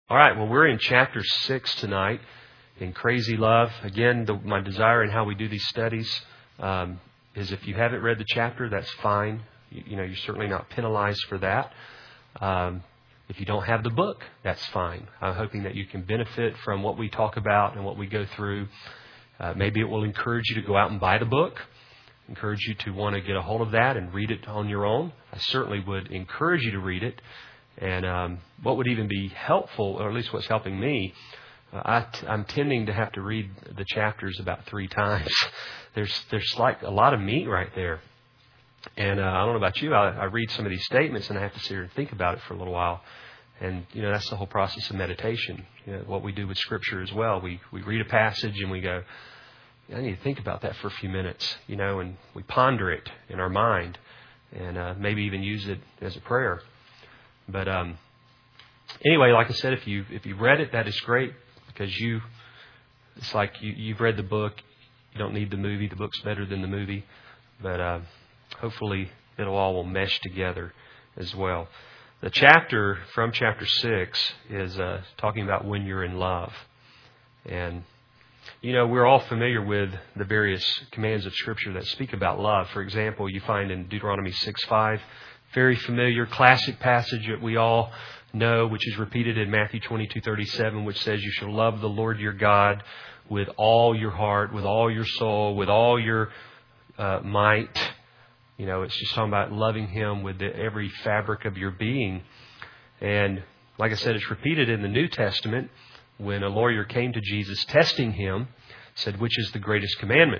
All right, well, we're in chapter 6 tonight in Crazy Love. Again, my desire in how we do these studies is if you haven't read the chapter, that's fine. You're certainly not penalized for that. If you don't have the book, that's fine. I'm hoping that you can benefit from what we talk about and what we go through. Maybe it will encourage you to go out and buy the book, encourage you to want to get a hold of that and read it on your own. I certainly would encourage you to read it. And what would even be helpful, or at least what's helping me, I'm tending to have to read the chapters about 3 times. There's like a lot of meat right there. And I don't know about you, I read some of these statements and I have to sit here and think about it for a little while. And, that's the whole process of meditation. What we do with Scripture as well. We read a passage and we go, I need to think about that for a few minutes, and we ponder it in our mind and maybe even use it as a prayer. But anyway, like I said, if you've read it, that is great because it's like you've read the book. You don't need the movie. The book's better than the movie. But hopefully it all will mesh together as well. The chapter from chapter 6 is talking about when you're in love. And, we're all familiar with the various commands of Scripture that speak about love. For example, you find in Deuteronomy 6:5, very familiar, classic passage that we all know, which is repeated in Matthew 22:37, which says, you shall love the Lord your God with all your heart, with all your soul, with all your might. It's just talking about loving Him with every fabric of your being. And like I said, it's repeated in the New Testament when a lawyer came to Jesus testing Him, said, which is the greatest commandment?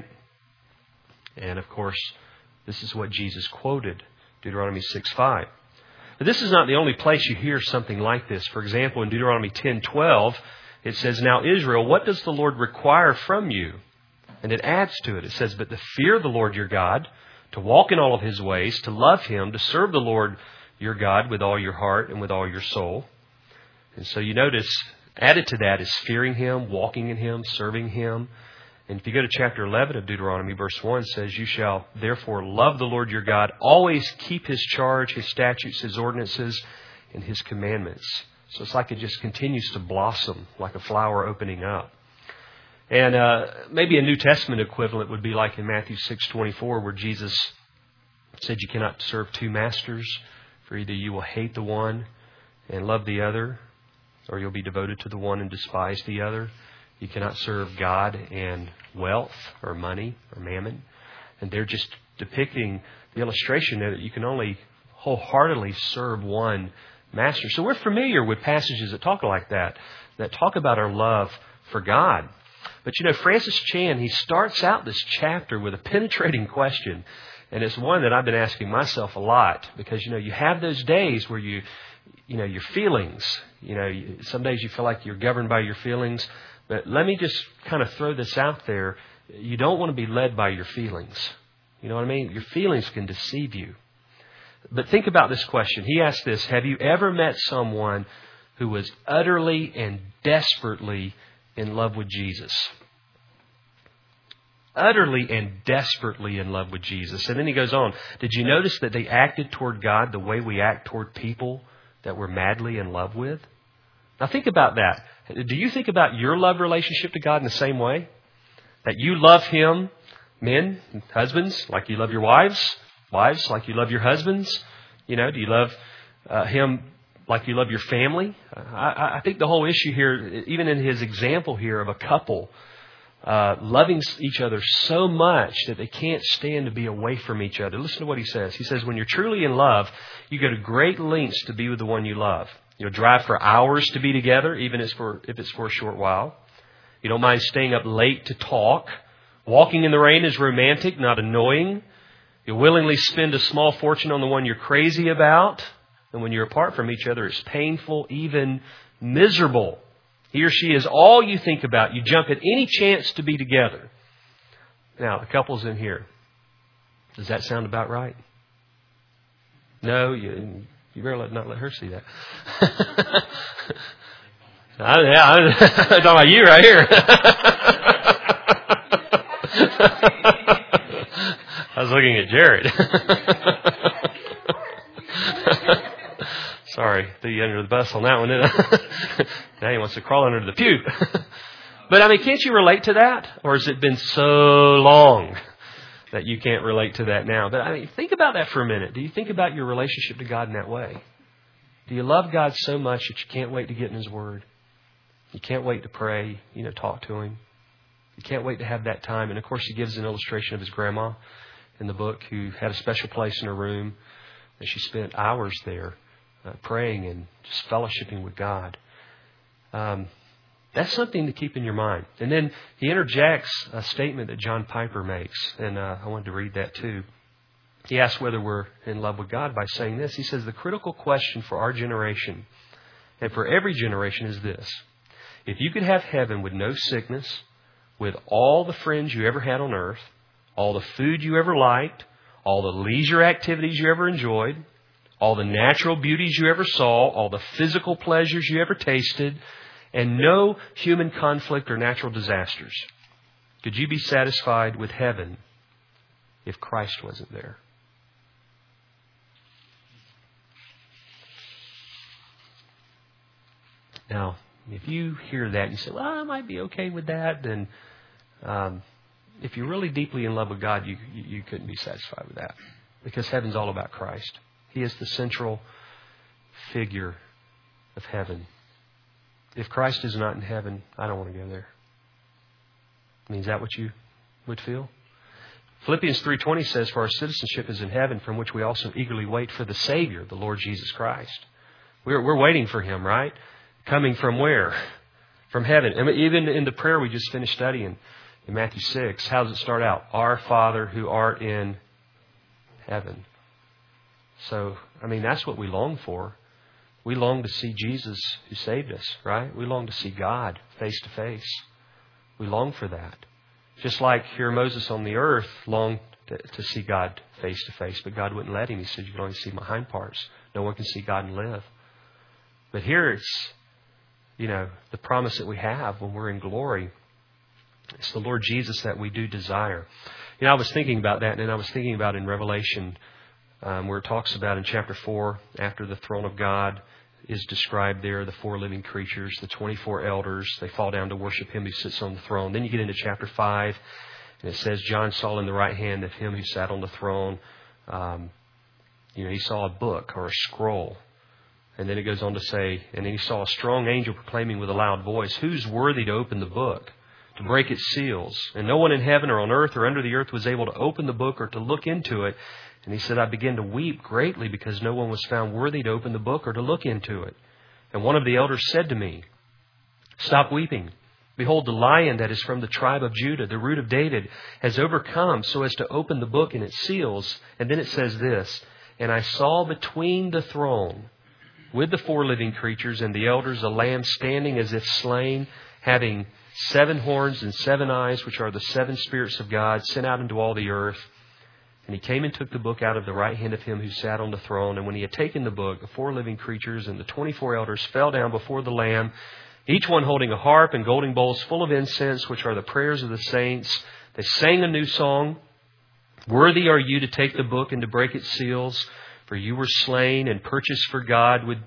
And of course, this is what Jesus quoted, Deuteronomy 6:5. But this is not the only place you hear something like this. For example, in Deuteronomy 10:12, it says, now Israel, what does the Lord require from you? And it adds to it. It says, but to fear the Lord your God, to walk in all of His ways, to love Him, to serve the Lord your God with all your heart and with all your soul. And so you notice, added to that is fearing Him, walking in Him, serving Him. And if you go to chapter 11 of Deuteronomy, verse 1 says, you shall therefore love the Lord your God, always keep His charge, His statutes, His ordinances, and His commandments. So it's like it just continues to blossom like a flower opening up. And maybe a New Testament equivalent would be like in Matthew 6:24, where Jesus said you cannot serve 2 masters, for either you will hate the one and love the other, or you'll be devoted to the one and despise the other. You cannot serve God and wealth or money or mammon. And they're just depicting the illustration that you can only wholeheartedly serve one master. So we're familiar with passages that talk like that talk about our love for God. But Francis Chan, he starts out this chapter with a penetrating question. And it's one that I've been asking myself a lot because, you have those days where your feelings, some days you feel like you're governed by your feelings. But let me just kind of throw this out there. You don't want to be led by your feelings. You know what I mean? Your feelings can deceive you. But think about this question. He asked this, have you ever met someone who was utterly and desperately in love with Jesus? Utterly and desperately in love with Jesus. And then he goes on, did you notice that they acted toward God the way we act toward people that we're madly in love with? Now think about that. Do you think about your love relationship to God in the same way? That you love Him, men, husbands, like you love your wives like you love your husbands? Do you love Him like you love your family? I think the whole issue here, even in his example here of a couple loving each other so much that they can't stand to be away from each other. Listen to what he says. He says, when you're truly in love, you go to great lengths to be with the one you love. You'll drive for hours to be together, even if it's for a short while. You don't mind staying up late to talk. Walking in the rain is romantic, not annoying. You'll willingly spend a small fortune on the one you're crazy about. And when you're apart from each other, it's painful, even miserable. He or she is all you think about. You jump at any chance to be together. Now, the couples in here, does that sound about right? No, you better not let her see that. I'm talking about you right here. I was looking at Jared. Sorry, threw you under the bus on that one, didn't I? Now he wants to crawl under the pew. But I mean, can't you relate to that? Or has it been so long that you can't relate to that now? But I mean, think about that for a minute. Do you think about your relationship to God in that way? Do you love God so much that you can't wait to get in His Word? You can't wait to pray, talk to Him. You can't wait to have that time. And of course, he gives an illustration of his grandma in the book who had a special place in her room. And she spent hours there praying and just fellowshipping with God. That's something to keep in your mind. And then he interjects a statement that John Piper makes. And I wanted to read that too. He asks whether we're in love with God by saying this. He says, the critical question for our generation and for every generation is this. If you could have heaven with no sickness, with all the friends you ever had on earth, all the food you ever liked, all the leisure activities you ever enjoyed, all the natural beauties you ever saw, all the physical pleasures you ever tasted, and no human conflict or natural disasters, could you be satisfied with heaven if Christ wasn't there? Now, if you hear that and you say, well, I might be okay with that, then if you're really deeply in love with God, you couldn't be satisfied with that. Because heaven's all about Christ. He is the central figure of heaven. If Christ is not in heaven, I don't want to go there. I mean, is that what you would feel? Philippians 3:20 says, for our citizenship is in heaven, from which we also eagerly wait for the Savior, the Lord Jesus Christ. We're waiting for Him, right? Coming from where? From heaven. And even in the prayer we just finished studying in Matthew 6, how does it start out? Our Father who art in heaven. So, I mean, that's what we long for. We long to see Jesus who saved us, right? We long to see God face to face. We long for that. Just like here Moses on the earth longed to see God face to face, but God wouldn't let him. He said, you can only see my hind parts. No one can see God and live. But here it's, the promise that we have when we're in glory. It's the Lord Jesus that we do desire. I was thinking about that, and I was thinking about in Revelation, where it talks about in chapter 4, after the throne of God is described there, the 4 living creatures, the 24 elders, they fall down to worship Him who sits on the throne. Then you get into chapter 5, and it says, John saw in the right hand of Him who sat on the throne, he saw a book or a scroll. And then it goes on to say, and then he saw a strong angel proclaiming with a loud voice, who's worthy to open the book, to break its seals? And no one in heaven or on earth or under the earth was able to open the book or to look into it. And he said, I began to weep greatly because no one was found worthy to open the book or to look into it. And one of the elders said to me, stop weeping. Behold, the Lion that is from the tribe of Judah, the root of David, has overcome so as to open the book and its seals. And then it says this, and I saw between the throne with the 4 living creatures and the elders a lamb standing as if slain, having 7 horns and 7 eyes, which are the 7 spirits of God sent out into all the earth. And he came and took the book out of the right hand of Him who sat on the throne. And when he had taken the book, the 4 living creatures and the 24 elders fell down before the Lamb, each one holding a harp and golden bowls full of incense, which are the prayers of the saints. They sang a new song. Worthy are you to take the book and to break its seals, for you were slain and purchased for God with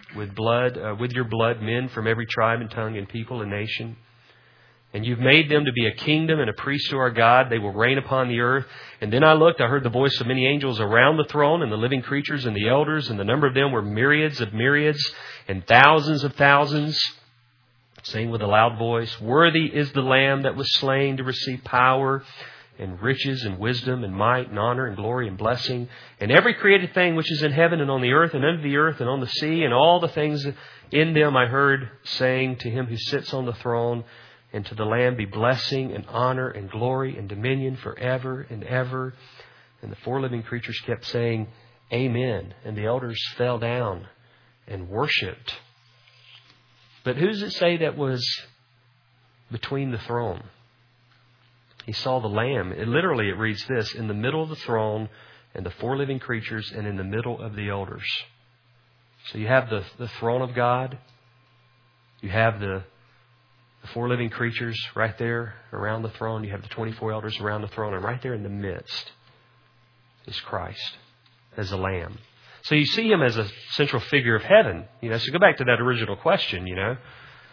your blood men from every tribe and tongue and people and nation. And you've made them to be a kingdom and a priest to our God. They will reign upon the earth. And then I looked, I heard the voice of many angels around the throne and the living creatures and the elders. And the number of them were myriads of myriads and thousands of thousands, saying with a loud voice, worthy is the Lamb that was slain to receive power and riches and wisdom and might and honor and glory and blessing. And every created thing which is in heaven and on the earth and under the earth and on the sea and all the things in them I heard saying to Him who sits on the throne and to the Lamb be blessing and honor and glory and dominion forever and ever. And the 4 living creatures kept saying, Amen. And the elders fell down and worshipped. But who does it say that was between the throne? He saw the Lamb. It reads this, in the middle of the throne and the 4 living creatures and in the middle of the elders. So you have the throne of God. You have the 4 living creatures right there around the throne. You have the 24 elders around the throne. And right there in the midst is Christ as a Lamb. So you see Him as a central figure of heaven. So go back to that original question,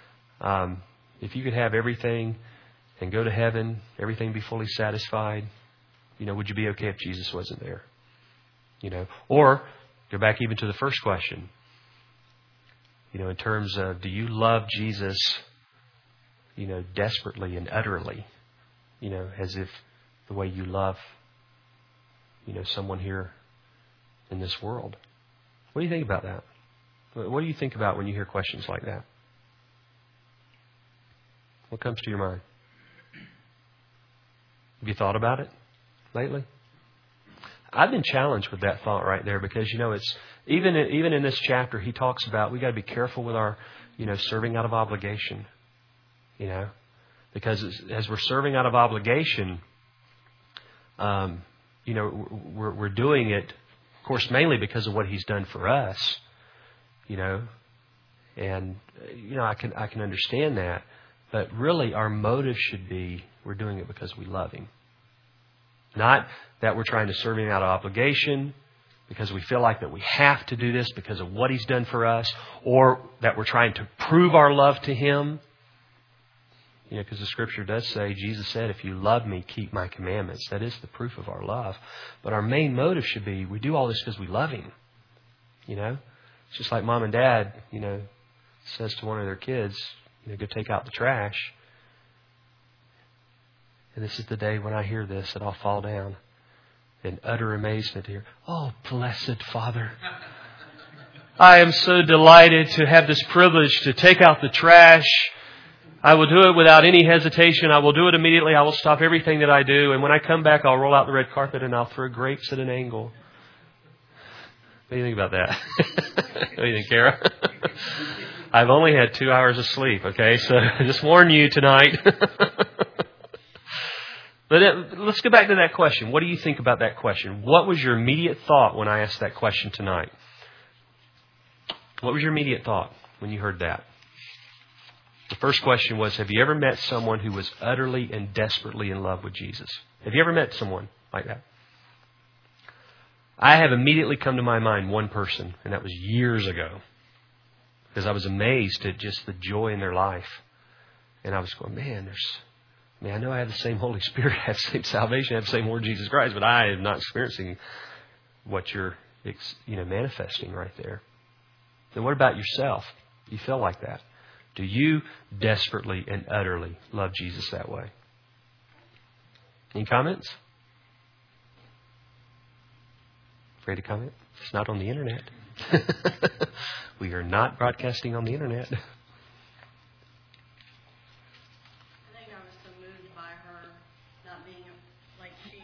If you could have everything and go to heaven, everything be fully satisfied, would you be okay if Jesus wasn't there? Or go back even to the first question. In terms of, do you love Jesus, desperately and utterly, as if the way you love, someone here in this world? What do you think about that? What do you think about when you hear questions like that? What comes to your mind? Have you thought about it lately? I've been challenged with that thought right there because, it's even in this chapter, he talks about we got to be careful with our, serving out of obligation, because as we're serving out of obligation, we're doing it, of course, mainly because of what he's done for us, and, I can understand that. But really, our motive should be we're doing it because we love him. Not that we're trying to serve him out of obligation because we feel like that we have to do this because of what he's done for us, or that we're trying to prove our love to him. Because the Scripture does say, Jesus said, if you love me, keep my commandments. That is the proof of our love. But our main motive should be we do all this because we love him. It's just like mom and dad, says to one of their kids, go take out the trash. And this is the day when I hear this that I'll fall down in utter amazement here. Oh, blessed Father. I am so delighted to have this privilege to take out the trash. I will do it without any hesitation. I will do it immediately. I will stop everything that I do. And when I come back, I'll roll out the red carpet and I'll throw grapes at an angle. What do you think about that? What do you think, Kara? I've only had 2 hours of sleep, okay? So I just warn you tonight. But let's go back to that question. What do you think about that question? What was your immediate thought when I asked that question tonight? What was your immediate thought when you heard that? The first question was, have you ever met someone who was utterly and desperately in love with Jesus? Have you ever met someone like that? I have immediately come to my mind one person, and that was years ago. Because I was amazed at just the joy in their life. And I was going, I know I have the same Holy Spirit, I have the same salvation, I have the same Lord Jesus Christ, but I am not experiencing what you're manifesting right there. Then what about yourself? Do you feel like that? Do you desperately and utterly love Jesus that way? Any comments? Afraid to comment? It's not on the internet. We are not broadcasting on the internet. I think I was so moved by her not being like she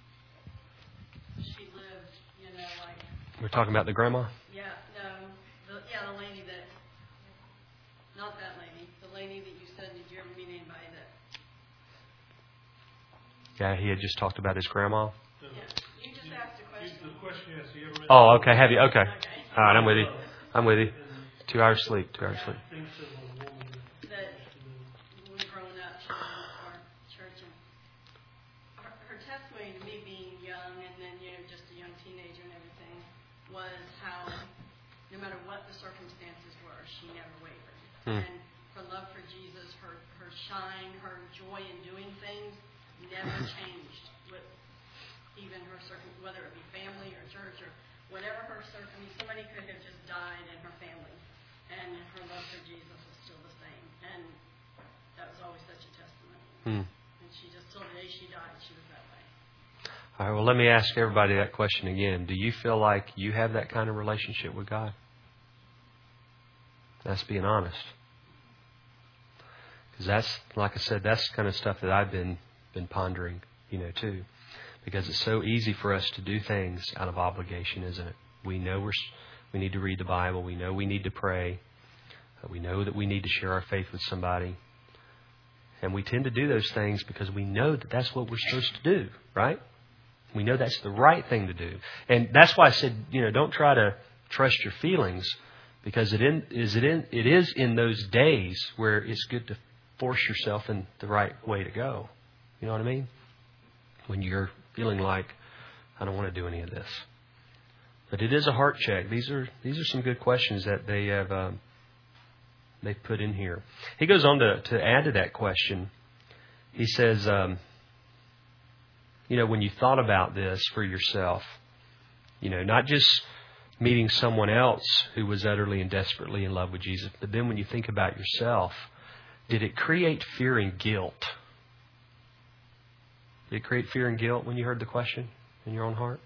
lived, like. We're talking about the grandma? Yeah, no, the lady that, not that lady, the lady that you said, did you ever meet anybody that? Yeah, he had just talked about his grandma. Yeah, you just asked a question. The question is, you ever met? Oh, okay, have you? Okay. All right, I'm with you. 2 hours sleep. 2 hours sleep. That when growing up, she went to our church, and her testimony to me being young and then, just a young teenager and everything, was how no matter what the circumstances were, she never wavered. And her love for Jesus, her shine, her joy in doing things never changed with even her whether it be family or church or whatever her somebody could have just died in her family, and her love for Jesus is still the same. And that was always such a testimony. And she just, till the day she died, she was that way. All right, well, let me ask everybody that question again. Do you feel like you have that kind of relationship with God? That's being honest. Because that's, like I said, that's the kind of stuff that I've been pondering, too. Because it's so easy for us to do things out of obligation, isn't it? We know we need to read the Bible. We know we need to pray. We know that we need to share our faith with somebody. And we tend to do those things because we know that that's what we're supposed to do, right? We know that's the right thing to do. And that's why I said, don't try to trust your feelings, because it is in those days where it's good to force yourself in the right way to go. You know what I mean? When you're feeling like, I don't want to do any of this. But it is a heart check. These are some good questions that they have they put in here. He goes on to add to that question. He says, when you thought about this for yourself, not just meeting someone else who was utterly and desperately in love with Jesus, but then when you think about yourself, did it create fear and guilt? Did it create fear and guilt when you heard the question in your own heart?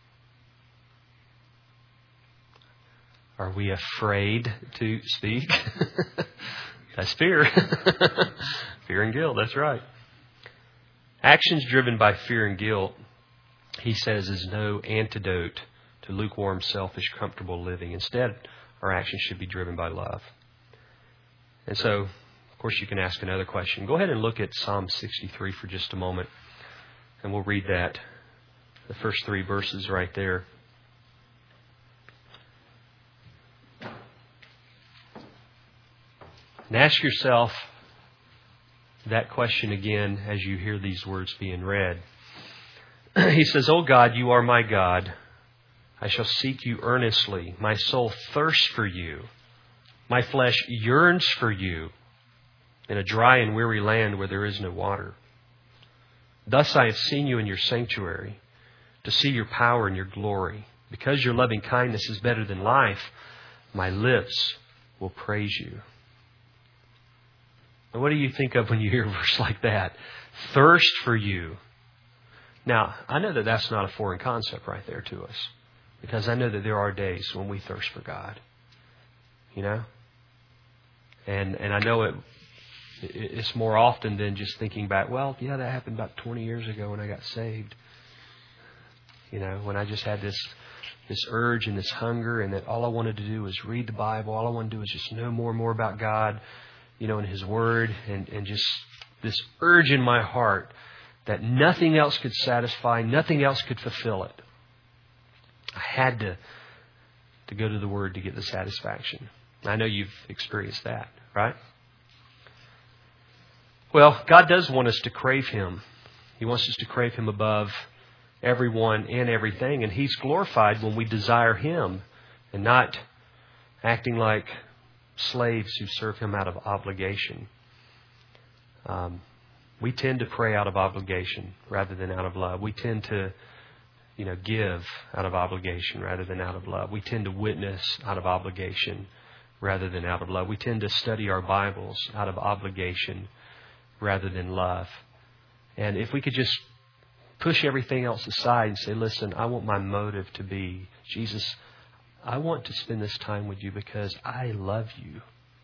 Are we afraid to speak? That's fear. Fear and guilt, that's right. Actions driven by fear and guilt, he says, is no antidote to lukewarm, selfish, comfortable living. Instead, our actions should be driven by love. And so, of course, you can ask another question. Go ahead and look at Psalm 63 for just a moment, and we'll read that, the first 3 verses right there. And ask yourself that question again as you hear these words being read. He says, "O God, you are my God. I shall seek you earnestly. My soul thirsts for you. My flesh yearns for you in a dry and weary land where there is no water. Thus I have seen you in your sanctuary, to see your power and your glory. Because your loving kindness is better than life, my lips will praise you." And what do you think of when you hear a verse like that? Thirst for you. Now, I know that that's not a foreign concept right there to us, because I know that there are days when we thirst for God. And I know it's more often than just thinking back, well, yeah, that happened about 20 years ago when I got saved. When I just had this urge and this hunger, and that all I wanted to do was read the Bible. All I wanted to do was just know more and more about God, and His Word, and just this urge in my heart that nothing else could satisfy, nothing else could fulfill it. I had to go to the Word to get the satisfaction. I know you've experienced that, right? Well, God does want us to crave Him. He wants us to crave Him above everyone and everything. And He's glorified when we desire Him and not acting like slaves who serve Him out of obligation. We tend to pray out of obligation rather than out of love. We tend to, give out of obligation rather than out of love. We tend to witness out of obligation rather than out of love. We tend to study our Bibles out of obligation rather than love. And if we could just push everything else aside and say, listen, I want my motive to be, Jesus, I want to spend this time with you because I love you.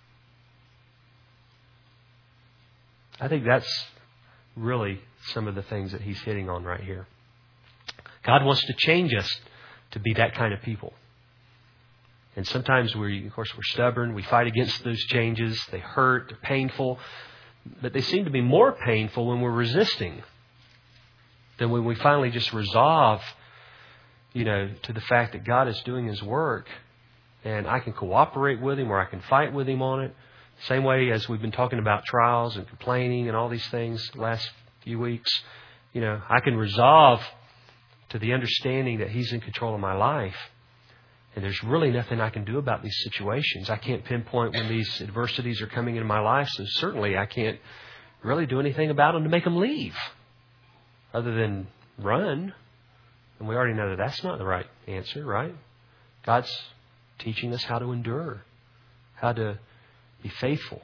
I think that's really some of the things that He's hitting on right here. God wants to change us to be that kind of people. And sometimes we're stubborn. We fight against those changes. They hurt. They're painful. But they seem to be more painful when we're resisting than when we finally just resolve, to the fact that God is doing His work and I can cooperate with Him or I can fight with Him on it. Same way as we've been talking about trials and complaining and all these things the last few weeks. I can resolve to the understanding that He's in control of my life. And there's really nothing I can do about these situations. I can't pinpoint when these adversities are coming into my life. So certainly I can't really do anything about them to make them leave other than run. And we already know that that's not the right answer, right? God's teaching us how to endure, how to be faithful.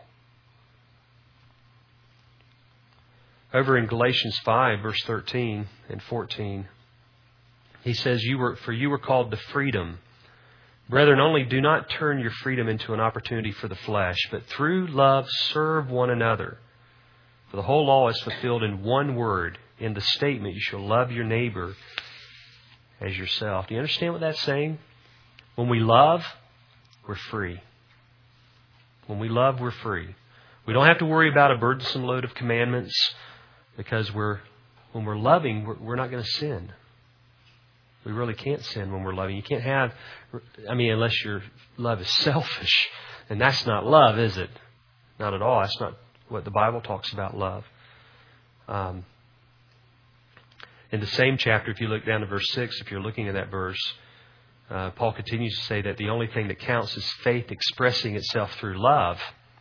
Over in Galatians 5, verse 13 and 14, he says, you were called to freedom. Brethren, only do not turn your freedom into an opportunity for the flesh, but through love serve one another. For the whole law is fulfilled in one word, in the statement, you shall love your neighbor as yourself. Do you understand what that's saying? When we love, we're free. When we love, we're free. We don't have to worry about a burdensome load of commandments because when we're loving, we're not going to sin. We really can't sin when we're loving. You can't have, unless your love is selfish. And that's not love, is it? Not at all. That's not what the Bible talks about love. In the same chapter, if you look down to verse 6, if you're looking at that verse, Paul continues to say that the only thing that counts is faith expressing itself through love.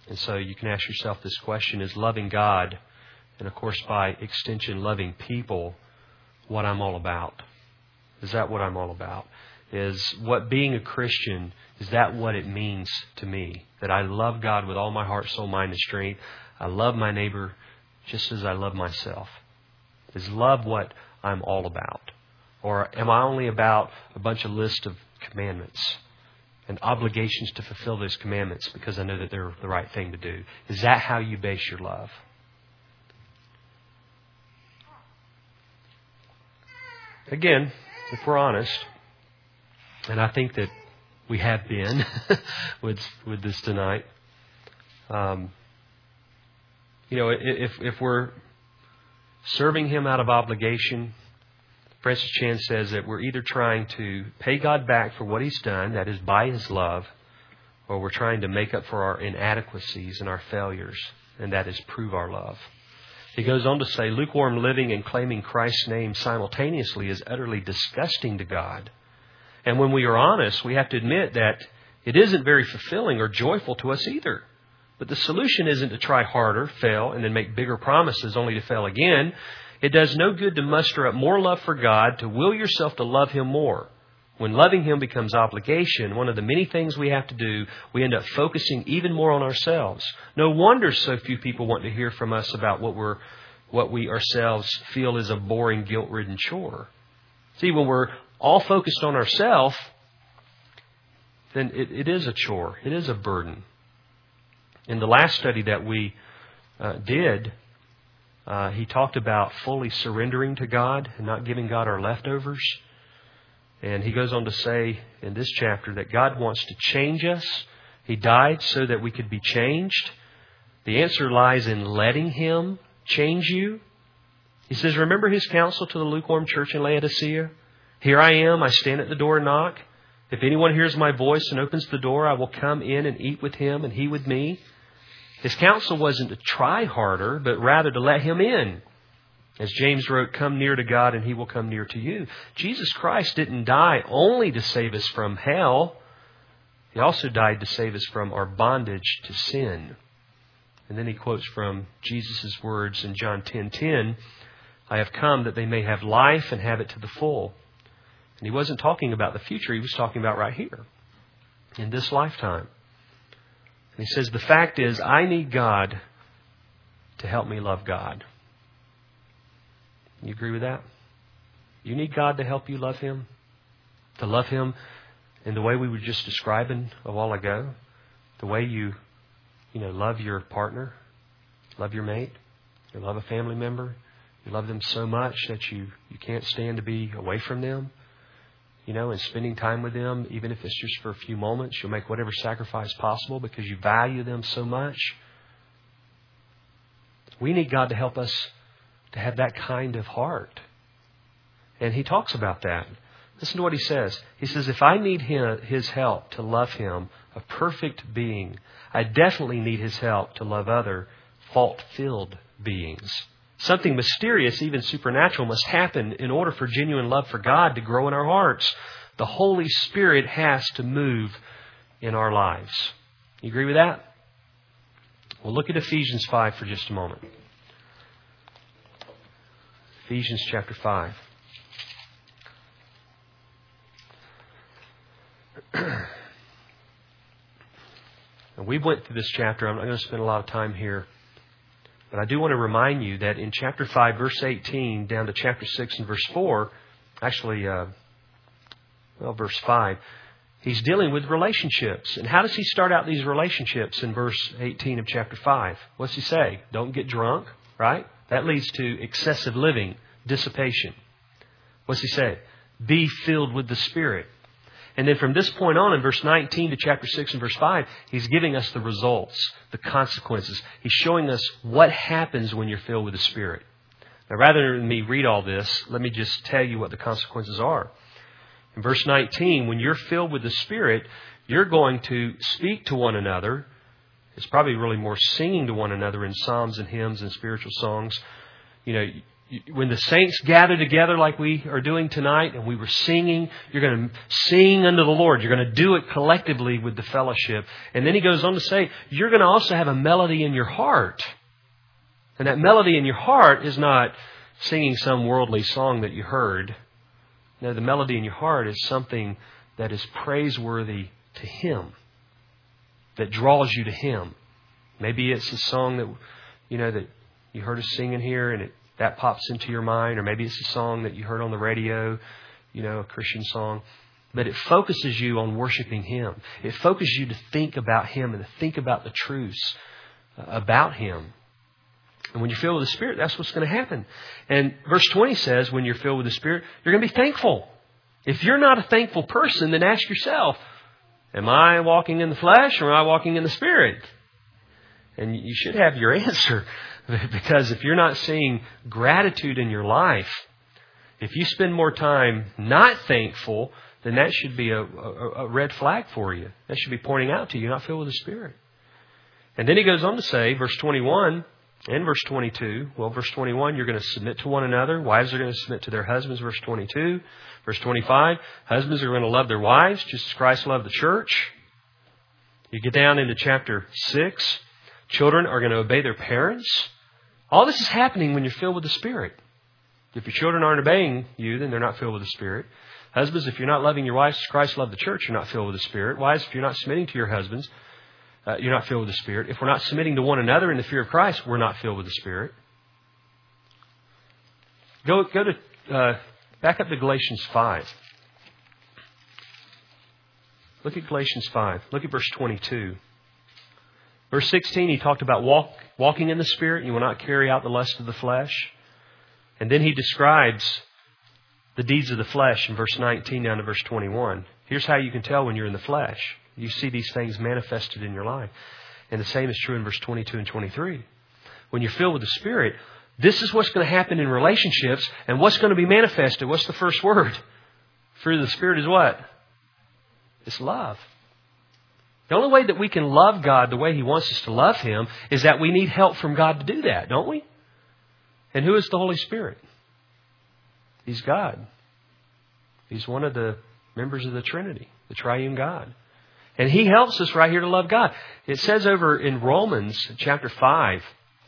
And so you can ask yourself this question, is loving God, and of course by extension loving people, what I'm all about? Is that what I'm all about? Is what being a Christian, is that what it means to me? That I love God with all my heart, soul, mind, and strength. I love my neighbor just as I love myself. Is love what I'm all about? Or am I only about a bunch of lists of commandments and obligations to fulfill those commandments because I know that they're the right thing to do? Is that how you base your love? Again, if we're honest, and I think that we have been with this tonight, if we're serving Him out of obligation, Francis Chan says that we're either trying to pay God back for what He's done, that is by His love, or we're trying to make up for our inadequacies and our failures, and that is prove our love. He goes on to say, lukewarm living and claiming Christ's name simultaneously is utterly disgusting to God. And when we are honest, we have to admit that it isn't very fulfilling or joyful to us either. But the solution isn't to try harder, fail, and then make bigger promises only to fail again. It does no good to muster up more love for God, to will yourself to love Him more. When loving Him becomes obligation, one of the many things we have to do, we end up focusing even more on ourselves. No wonder so few people want to hear from us about what we ourselves feel is a boring, guilt-ridden chore. See, when we're all focused on ourselves, then it is a chore. It is a burden. In the last study that we did, he talked about fully surrendering to God and not giving God our leftovers. And he goes on to say in this chapter that God wants to change us. He died so that we could be changed. The answer lies in letting Him change you. He says, remember His counsel to the lukewarm church in Laodicea? Here I am, I stand at the door and knock. If anyone hears my voice and opens the door, I will come in and eat with him and he with me. His counsel wasn't to try harder, but rather to let Him in. As James wrote, come near to God and He will come near to you. Jesus Christ didn't die only to save us from hell. He also died to save us from our bondage to sin. And then he quotes from Jesus' words in John 10:10, I have come that they may have life and have it to the full. And he wasn't talking about the future. He was talking about right here, in this lifetime. And he says, the fact is, I need God to help me love God. You agree with that? You need God to help you love Him? To love Him in the way we were just describing a while ago? The way you love your partner, love your mate, you love a family member, you love them so much that you can't stand to be away from them, and spending time with them, even if it's just for a few moments, you'll make whatever sacrifice possible because you value them so much. We need God to help us to have that kind of heart. And he talks about that. Listen to what he says. He says, if I need His help to love Him, a perfect being, I definitely need His help to love other fault-filled beings. Something mysterious, even supernatural, must happen in order for genuine love for God to grow in our hearts. The Holy Spirit has to move in our lives. You agree with that? We'll look at Ephesians 5 for just a moment. Ephesians chapter 5. And we went through this chapter. I'm not going to spend a lot of time here. But I do want to remind you that in chapter 5, verse 18, down to chapter 6 and verse 4, actually, verse 5, he's dealing with relationships. And how does he start out these relationships in verse 18 of chapter 5? What's he say? Don't get drunk, right? That leads to excessive living, dissipation. What's he say? Be filled with the Spirit. And then from this point on, in verse 19 to chapter 6 and verse 5, he's giving us the results, the consequences. He's showing us what happens when you're filled with the Spirit. Now, rather than me read all this, let me just tell you what the consequences are. In verse 19, when you're filled with the Spirit, you're going to speak to one another. It's probably really more singing to one another in psalms and hymns and spiritual songs. when the saints gather together like we are doing tonight and we were singing, you're going to sing unto the Lord. You're going to do it collectively with the fellowship. And then he goes on to say, you're going to also have a melody in your heart. And that melody in your heart is not singing some worldly song that you heard. No, the melody in your heart is something that is praiseworthy to Him, that draws you to Him. Maybe it's a song that you heard us singing here and that pops into your mind, or maybe it's a song that you heard on the radio, a Christian song. But it focuses you on worshiping Him. It focuses you to think about Him and to think about the truths about Him. And when you're filled with the Spirit, that's what's going to happen. And verse 20 says, when you're filled with the Spirit, you're going to be thankful. If you're not a thankful person, then ask yourself, am I walking in the flesh or am I walking in the Spirit? And you should have your answer. Because if you're not seeing gratitude in your life, if you spend more time not thankful, then that should be a red flag for you. That should be pointing out to you, you're not filled with the Spirit. And then he goes on to say, verse 21 and verse 22, well, verse 21, you're going to submit to one another. Wives are going to submit to their husbands, verse 22. Verse 25, husbands are going to love their wives just as Christ loved the church. You get down into chapter 6, children are going to obey their parents. All this is happening when you're filled with the Spirit. If your children aren't obeying you, then they're not filled with the Spirit. Husbands, if you're not loving your wives as Christ loved the church, you're not filled with the Spirit. Wives, if you're not submitting to your husbands, you're not filled with the Spirit. If we're not submitting to one another in the fear of Christ, we're not filled with the Spirit. Go to back up to Galatians 5. Look at Galatians 5. Look at verse 22. Verse 16, he talked about walking in the Spirit. You will not carry out the lust of the flesh. And then he describes the deeds of the flesh in verse 19 down to verse 21. Here's how you can tell when you're in the flesh. You see these things manifested in your life. And the same is true in verse 22 and 23. When you're filled with the Spirit, this is what's going to happen in relationships. And what's going to be manifested? What's the first word? Fruit of the Spirit is what? It's love. The only way that we can love God the way He wants us to love Him is that we need help from God to do that, don't we? And who is the Holy Spirit? He's God. He's one of the members of the Trinity, the Triune God. And He helps us right here to love God. It says over in Romans chapter 5,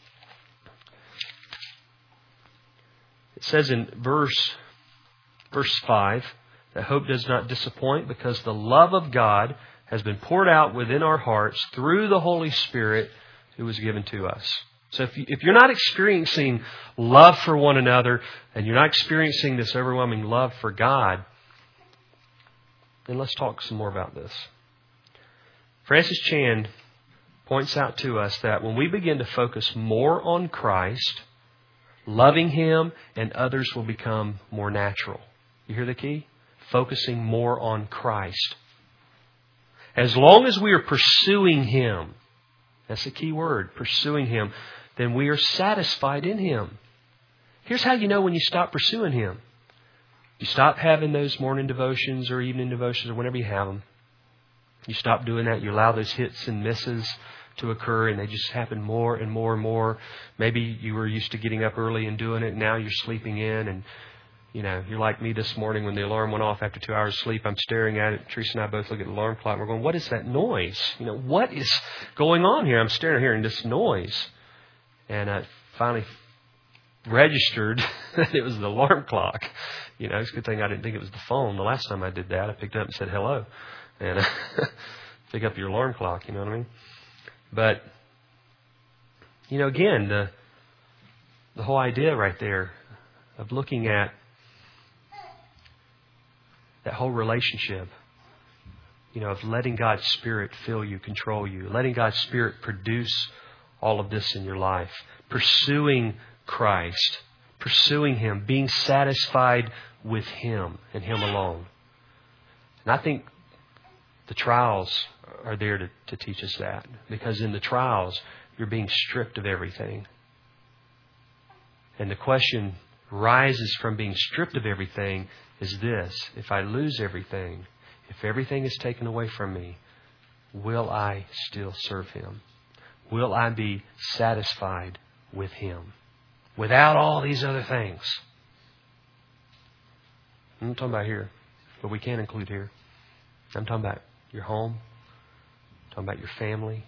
it says in verse 5, that hope does not disappoint because the love of God has been poured out within our hearts through the Holy Spirit who was given to us. So if you're not experiencing love for one another and you're not experiencing this overwhelming love for God, then let's talk some more about this. Francis Chan points out to us that when we begin to focus more on Christ, loving Him and others will become more natural. You hear the key? Focusing more on Christ. As long as we are pursuing Him, that's the key word, pursuing Him, then we are satisfied in Him. Here's how you know when you stop pursuing Him. You stop having those morning devotions or evening devotions or whenever you have them. You stop doing that. You allow those hits and misses to occur and they just happen more and more and more. Maybe you were used to getting up early and doing it. And now you're sleeping in and you're like me this morning when the alarm went off after 2 hours of sleep. I'm staring at it. Teresa and I both look at the alarm clock and we're going, what is that noise? What is going on here? I'm staring here and this noise. And I finally registered that it was the alarm clock. It's a good thing I didn't think it was the phone. The last time I did that, I picked up and said hello. And pick up your alarm clock, you know what I mean? But, again, the whole idea right there of looking at that whole relationship, of letting God's Spirit fill you, control you, letting God's Spirit produce all of this in your life, pursuing Christ, pursuing Him, being satisfied with Him and Him alone. And I think the trials are there to teach us that. Because in the trials, you're being stripped of everything. And the question rises from being stripped of everything is this: if I lose everything, if everything is taken away from me, will I still serve Him? Will I be satisfied with Him? without all these other things. I'm not talking about here, but we can include here. I'm talking about your home. I'm talking about your family.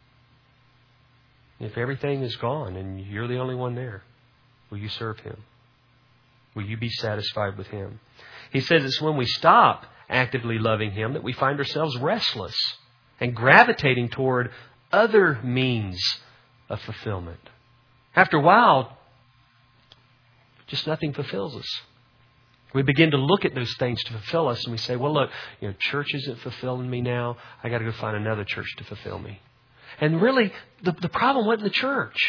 If everything is gone and you're the only one there, will you serve Him? Will you be satisfied with Him? He says it's when we stop actively loving Him that we find ourselves restless and gravitating toward other means of fulfillment. After a while, just nothing fulfills us. We begin to look at those things to fulfill us, and we say, well, look, church isn't fulfilling me now. I got to go find another church to fulfill me. And really, the problem wasn't the church.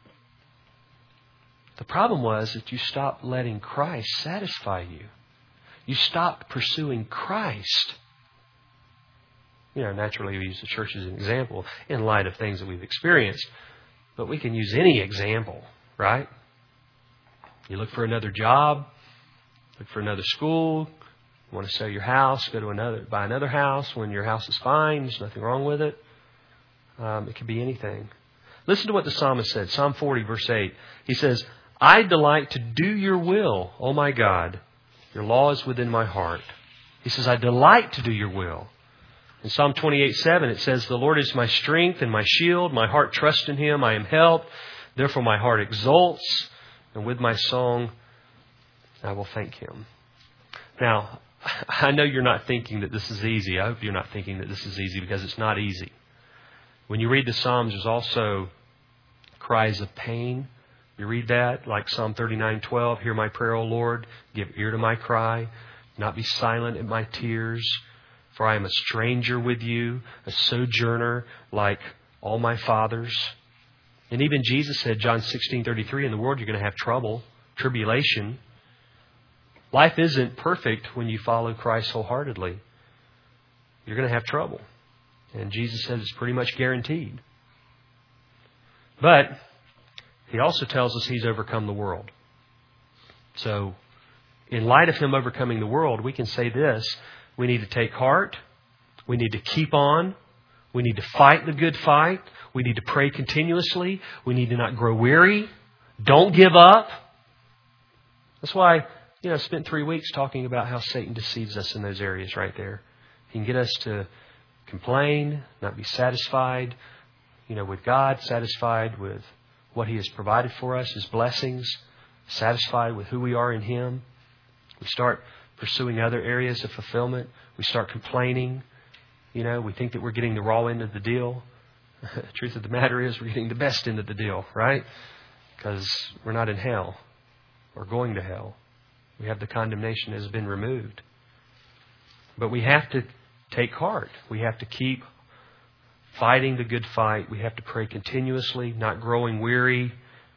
The problem was that you stopped letting Christ satisfy you. You stopped pursuing Christ. Naturally we use the church as an example in light of things that we've experienced. But we can use any example, right? You look for another job, look for another school, you want to sell your house, buy another house when your house is fine, there's nothing wrong with it. It could be anything. Listen to what the psalmist said, Psalm 40, verse 8. He says, I delight to do your will, O my God. Your law is within my heart. He says, I delight to do your will. In Psalm 28:7, it says, the Lord is my strength and my shield. My heart trusts in Him. I am helped. Therefore my heart exults. And with my song, I will thank Him. Now, I know you're not thinking that this is easy. I hope you're not thinking that this is easy, because it's not easy. When you read the Psalms, there's also cries of pain. You read that, like Psalm 39:12, hear my prayer, O Lord, give ear to my cry, not be silent at my tears. For I am a stranger with you, a sojourner like all my fathers. And even Jesus said, John 16:33, in the world you're going to have trouble, tribulation. Life isn't perfect when you follow Christ wholeheartedly. You're going to have trouble. And Jesus says it's pretty much guaranteed. But He also tells us He's overcome the world. So, in light of Him overcoming the world, we can say this. We need to take heart. We need to keep on. We need to fight the good fight. We need to pray continuously. We need to not grow weary. Don't give up. That's why, I spent 3 weeks talking about how Satan deceives us in those areas right there. He can get us to complain, not be satisfied, with God, satisfied with what He has provided for us, His blessings, satisfied with who we are in Him. We start pursuing other areas of fulfillment. We start complaining. We think that we're getting the raw end of the deal. The truth of the matter is we're getting the best end of the deal, right? Because we're not in hell or going to hell. We have the condemnation that has been removed. But we have to take heart. We have to keep fighting the good fight. We have to pray continuously, not growing weary.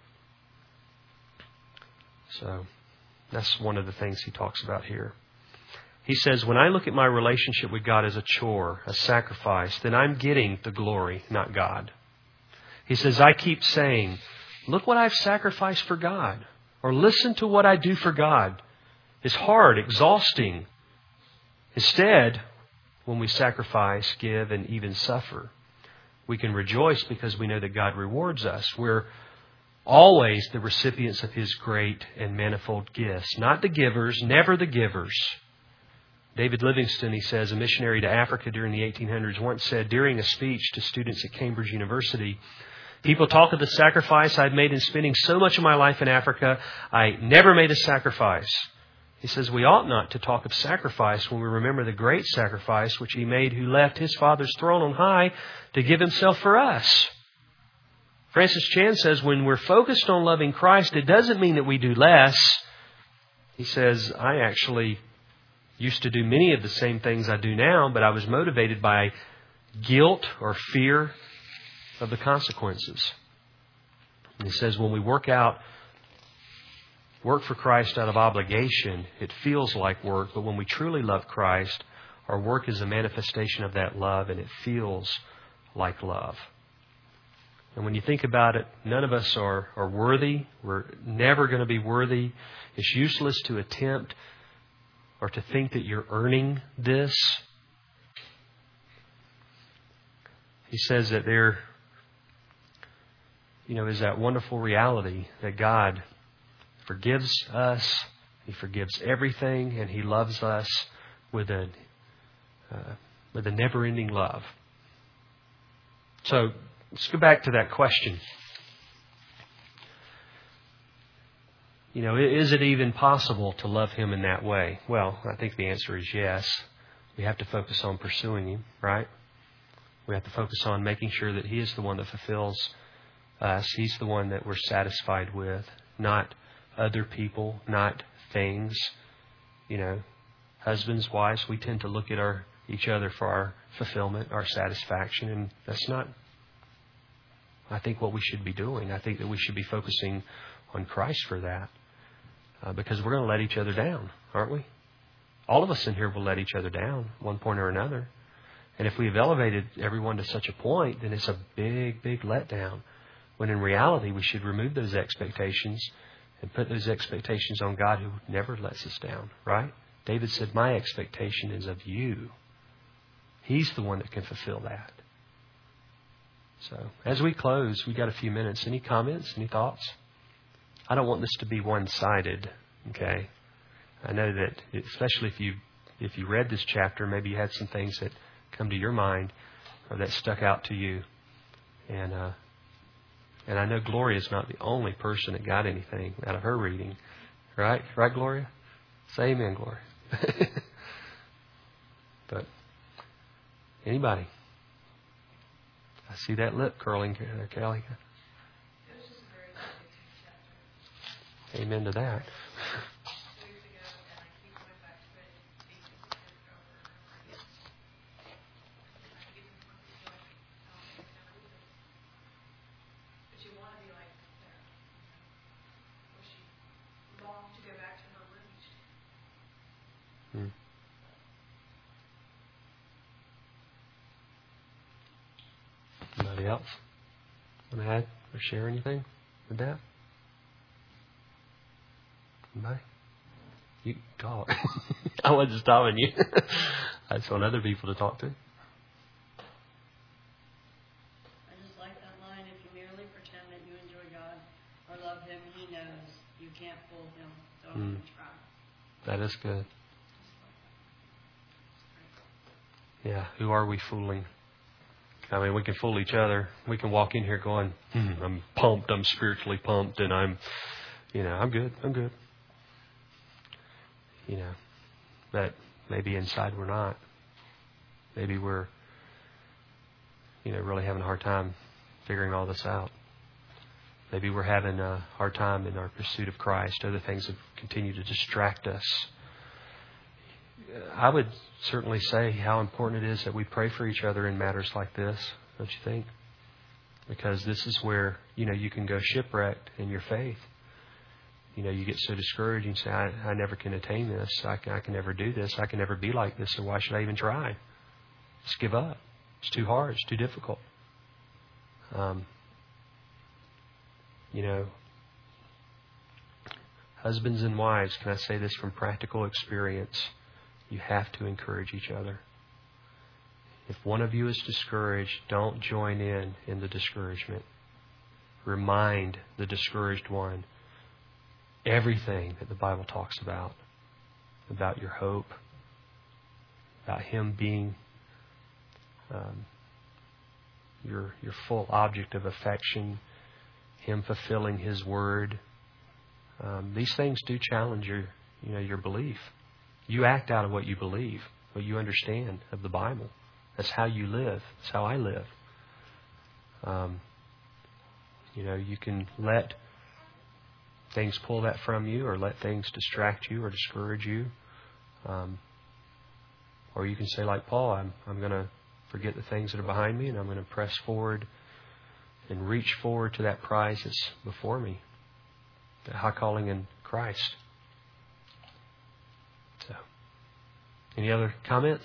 So that's one of the things he talks about here. He says, when I look at my relationship with God as a chore, a sacrifice, then I'm getting the glory, not God. He says, I keep saying, look what I've sacrificed for God. Or listen to what I do for God. It's hard, exhausting. Instead, when we sacrifice, give, and even suffer, we can rejoice because we know that God rewards us. We're always the recipients of His great and manifold gifts. Not the givers, never the givers. David Livingstone, he says, a missionary to Africa during the 1800s, once said during a speech to students at Cambridge University, people talk of the sacrifice I've made in spending so much of my life in Africa. I never made a sacrifice. He says we ought not to talk of sacrifice when we remember the great sacrifice which He made who left His Father's throne on high to give Himself for us. Francis Chan says when we're focused on loving Christ, it doesn't mean that we do less. He says, I actually used to do many of the same things I do now, but I was motivated by guilt or fear of the consequences. And he says when we work for Christ out of obligation, it feels like work, but when we truly love Christ, our work is a manifestation of that love, and it feels like love. And when you think about it, none of us are worthy. We're never going to be worthy. It's useless to attempt or to think that you're earning this. He says that is that wonderful reality that God forgives us. He forgives everything, and He loves us with a never-ending love. So let's go back to that question. Is it even possible to love Him in that way? Well, I think the answer is yes. We have to focus on pursuing Him, right? We have to focus on making sure that He is the one that fulfills us. He's the one that we're satisfied with, not other people, not things. Husbands, wives, we tend to look at each other for our fulfillment, our satisfaction, and that's not, I think, what we should be doing. I think that we should be focusing on Christ for that, because we're going to let each other down, aren't we? All of us in here will let each other down at one point or another. And if we've elevated everyone to such a point, then it's a big, big letdown. When in reality, we should remove those expectations and put those expectations on God, who never lets us down, right? David said, my expectation is of you. He's the one that can fulfill that. So, as we close, we've got a few minutes. Any comments? Any thoughts? I don't want this to be one-sided, okay? I know that, especially if you read this chapter, maybe you had some things that come to your mind or that stuck out to you. And I know Gloria's not the only person that got anything out of her reading. Right? Right, Gloria? Say amen, Gloria. But anybody? I see that lip curling, Kelly. It was just a very chapter. Amen to that. 2 weeks ago, and I keep going back to it. It's over and over. I get some never do this. But you want to be like Sarah. Where she longed to go back to her roots. Anybody else want to add or share anything with that? Anybody? You can talk. I wasn't stopping you. I just want other people to talk to. I just like that line, if you merely pretend that you enjoy God or love Him, He knows you can't fool Him. Don't even try. That is good. Yeah, who are we fooling? I mean, we can fool each other. We can walk in here going, I'm pumped, I'm spiritually pumped, and I'm good. But maybe inside we're not. Maybe we're, really having a hard time figuring all this out. Maybe we're having a hard time in our pursuit of Christ. Other things have continued to distract us. I would certainly say how important it is that we pray for each other in matters like this, don't you think? Because this is where, you can go shipwrecked in your faith. You get so discouraged and say, I never can attain this. I can never do this. I can never be like this. So why should I even try? Just give up. It's too hard. It's too difficult. Husbands and wives, can I say this from practical experience? You have to encourage each other. If one of you is discouraged, don't join in the discouragement. Remind the discouraged one everything that the Bible talks about your hope, about Him being your full object of affection, Him fulfilling His word. These things do challenge your belief. You act out of what you believe, what you understand of the Bible. That's how you live. That's how I live. You can let things pull that from you, or let things distract you or discourage you. Or you can say, like Paul, I'm going to forget the things that are behind me, and I'm going to press forward and reach forward to that prize that's before me. The high calling in Christ. So, any other comments?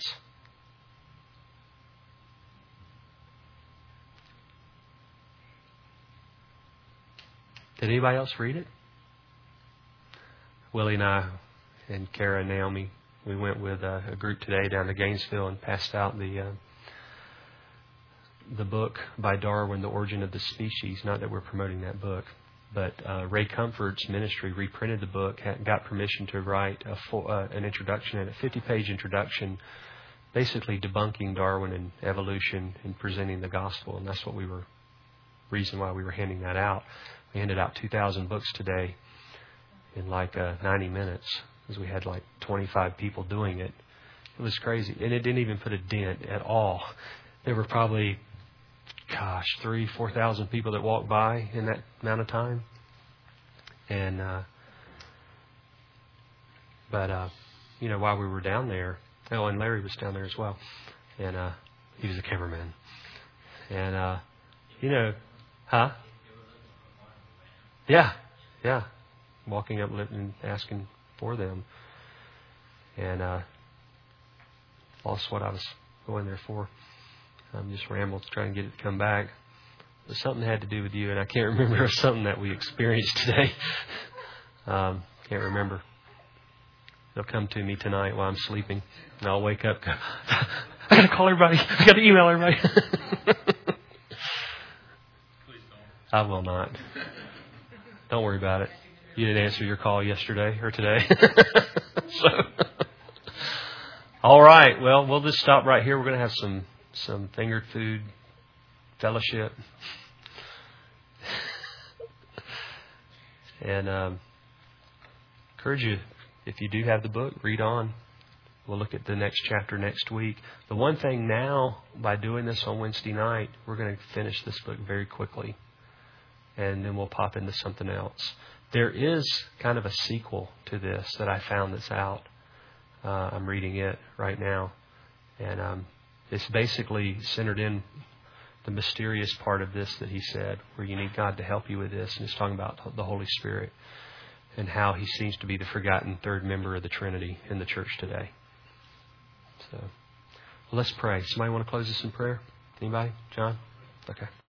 Did anybody else read it? Willie and I and Kara and Naomi, we went with a group today down to Gainesville and passed out the the book by Darwin, The Origin of the Species. Not that we're promoting that book, but Ray Comfort's ministry reprinted the book, got permission to write an introduction and a 50-page introduction, basically debunking Darwin and evolution and presenting the gospel. And that's what reason why we were handing that out. We handed out 2,000 books today in like 90 minutes because we had like 25 people doing it. It was crazy. And it didn't even put a dent at all. There were probably, 3,000-4,000 people that walked by in that amount of time. And, while we were down there, and Larry was down there as well. And, he was a cameraman. And, Yeah. Walking up and asking for them. And, lost what I was going there for. Just rambled to try and get it to come back. But something had to do with you, and I can't remember. It was something that we experienced today. Can't remember. They'll come to me tonight while I'm sleeping, and I'll wake up. I got to call everybody. I got to email everybody. Please don't. I will not. Don't worry about it. You didn't answer your call yesterday or today. All right. Well, we'll just stop right here. We're going to have some fingered food fellowship. And encourage you, if you do have the book, read on. We'll look at the next chapter next week. The one thing now, by doing this on Wednesday night, we're going to finish this book very quickly. And then we'll pop into something else. There is kind of a sequel to this that I found that's out. I'm reading it right now. And it's basically centered in the mysterious part of this that he said, where you need God to help you with this. And it's talking about the Holy Spirit and how he seems to be the forgotten third member of the Trinity in the church today. So let's pray. Somebody want to close this in prayer? Anybody? John? Okay.